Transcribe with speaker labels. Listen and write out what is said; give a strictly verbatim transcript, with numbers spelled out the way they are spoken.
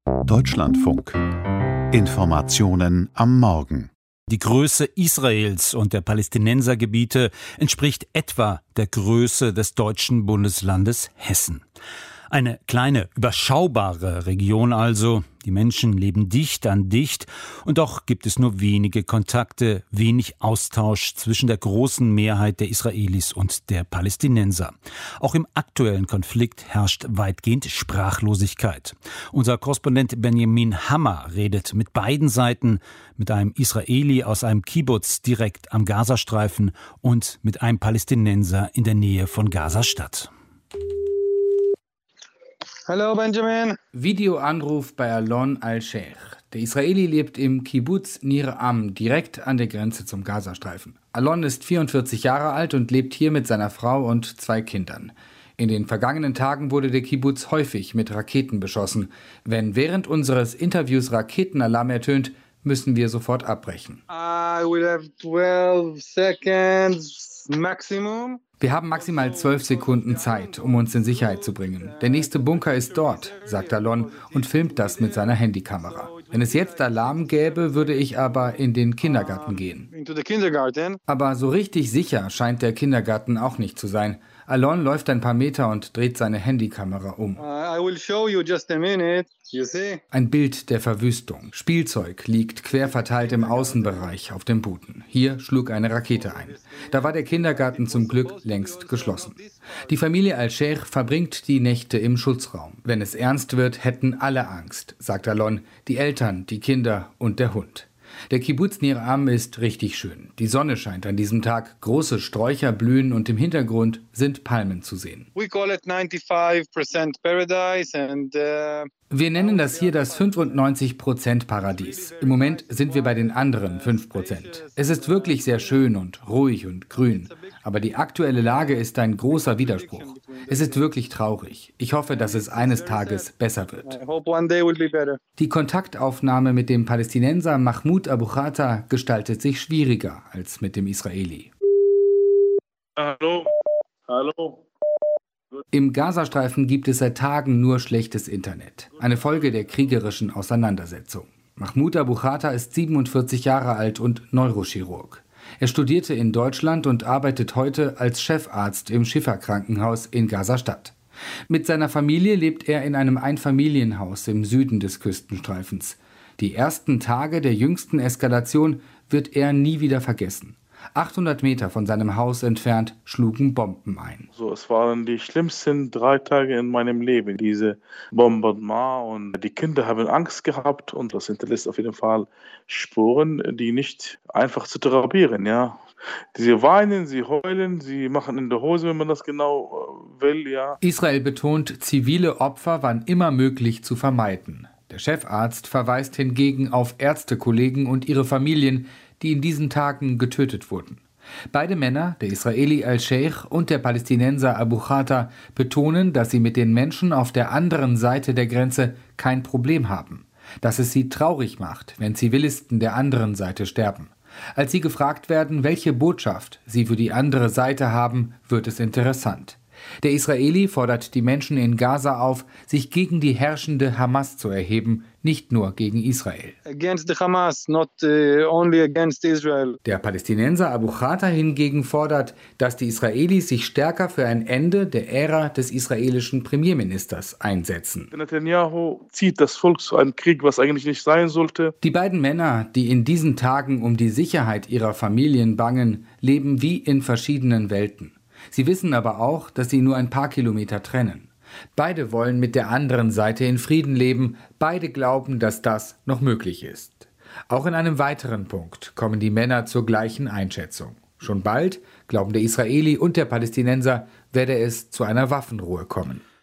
Speaker 1: Deutschlandfunk. Informationen am Morgen.
Speaker 2: Die Größe Israels und der Palästinensergebiete entspricht etwa der Größe des deutschen Bundeslandes Hessen. Eine kleine, überschaubare Region also. Die Menschen leben dicht an dicht und doch gibt es nur wenige Kontakte, wenig Austausch zwischen der großen Mehrheit der Israelis und der Palästinenser. Auch im aktuellen Konflikt herrscht weitgehend Sprachlosigkeit. Unser Korrespondent Benjamin Hammer redet mit beiden Seiten, mit einem Israeli aus einem Kibbutz direkt am Gazastreifen und mit einem Palästinenser in der Nähe von Gaza-Stadt.
Speaker 3: Hallo Benjamin.
Speaker 4: Videoanruf bei Alon al-Sheikh. Der Israeli lebt im Kibbutz Nir Am, direkt an der Grenze zum Gazastreifen. Alon ist vierundvierzig Jahre alt und lebt hier mit seiner Frau und zwei Kindern. In den vergangenen Tagen wurde der Kibbutz häufig mit Raketen beschossen. Wenn während unseres Interviews Raketenalarm ertönt, müssen wir sofort abbrechen.
Speaker 3: I will have twelve seconds maximum.
Speaker 4: Wir haben maximal zwölf Sekunden Zeit, um uns in Sicherheit zu bringen. Der nächste Bunker ist dort, sagt Alon und filmt das mit seiner Handykamera. Wenn es jetzt Alarm gäbe, würde ich aber in den Kindergarten gehen. Aber so richtig sicher scheint der Kindergarten auch nicht zu sein. Alon läuft ein paar Meter und dreht seine Handykamera um. Ein Bild der Verwüstung. Spielzeug liegt quer verteilt im Außenbereich auf dem Boden. Hier schlug eine Rakete ein. Da war der Kindergarten zum Glück längst geschlossen. Die Familie al-Sheikh verbringt die Nächte im Schutzraum. Wenn es ernst wird, hätten alle Angst, sagt Alon, die Eltern, die Kinder und der Hund. Der Kibbutz Nir Am ist richtig schön. Die Sonne scheint an diesem Tag, große Sträucher blühen und im Hintergrund sind Palmen zu sehen.
Speaker 3: We call it ninety-five percent paradise and uh
Speaker 4: Wir nennen das hier das fünfundneunzig Prozent Paradies. Im Moment sind wir bei den anderen fünf Prozent. Es ist wirklich sehr schön und ruhig und grün. Aber die aktuelle Lage ist ein großer Widerspruch. Es ist wirklich traurig. Ich hoffe, dass es eines Tages besser wird. Die Kontaktaufnahme mit dem Palästinenser Mahmoud Abu Khatta gestaltet sich schwieriger als mit dem Israeli.
Speaker 5: Hallo, hallo.
Speaker 4: Im Gazastreifen gibt es seit Tagen nur schlechtes Internet. Eine Folge der kriegerischen Auseinandersetzung. Mahmoud Abu Khatta ist siebenundvierzig Jahre alt und Neurochirurg. Er studierte in Deutschland und arbeitet heute als Chefarzt im Schifa-Krankenhaus in Gaza-Stadt. Mit seiner Familie lebt er in einem Einfamilienhaus im Süden des Küstenstreifens. Die ersten Tage der jüngsten Eskalation wird er nie wieder vergessen. achthundert Meter von seinem Haus entfernt schlugen Bomben ein.
Speaker 5: So, es waren die schlimmsten drei Tage in meinem Leben, diese Bombardement. Und die Kinder haben Angst gehabt und das hinterlässt auf jeden Fall Spuren, die nicht einfach zu therapieren. Ja. Sie weinen, sie heulen, sie machen in der Hose, wenn man das genau will. Ja.
Speaker 4: Israel betont, zivile Opfer waren immer möglich zu vermeiden. Der Chefarzt verweist hingegen auf Ärztekollegen und ihre Familien, die in diesen Tagen getötet wurden. Beide Männer, der Israeli al-Sheikh und der Palästinenser Abu Khatta, betonen, dass sie mit den Menschen auf der anderen Seite der Grenze kein Problem haben. Dass es sie traurig macht, wenn Zivilisten der anderen Seite sterben. Als sie gefragt werden, welche Botschaft sie für die andere Seite haben, wird es interessant. Der Israeli fordert die Menschen in Gaza auf, sich gegen die herrschende Hamas zu erheben, nicht nur gegen Israel.
Speaker 3: Against the Hamas, not uh, only against Israel.
Speaker 4: Der Palästinenser Abu Khatta hingegen fordert, dass die Israelis sich stärker für ein Ende der Ära des israelischen Premierministers einsetzen.
Speaker 5: Netanyahu zieht das Volk zu einem Krieg, was eigentlich nicht sein sollte.
Speaker 4: Die beiden Männer, die in diesen Tagen um die Sicherheit ihrer Familien bangen, leben wie in verschiedenen Welten. Sie wissen aber auch, dass sie nur ein paar Kilometer trennen. Beide wollen mit der anderen Seite in Frieden leben. Beide glauben, dass das noch möglich ist. Auch in einem weiteren Punkt kommen die Männer zur gleichen Einschätzung. Schon bald, glauben der Israeli und der Palästinenser, werde es zu einer Waffenruhe kommen.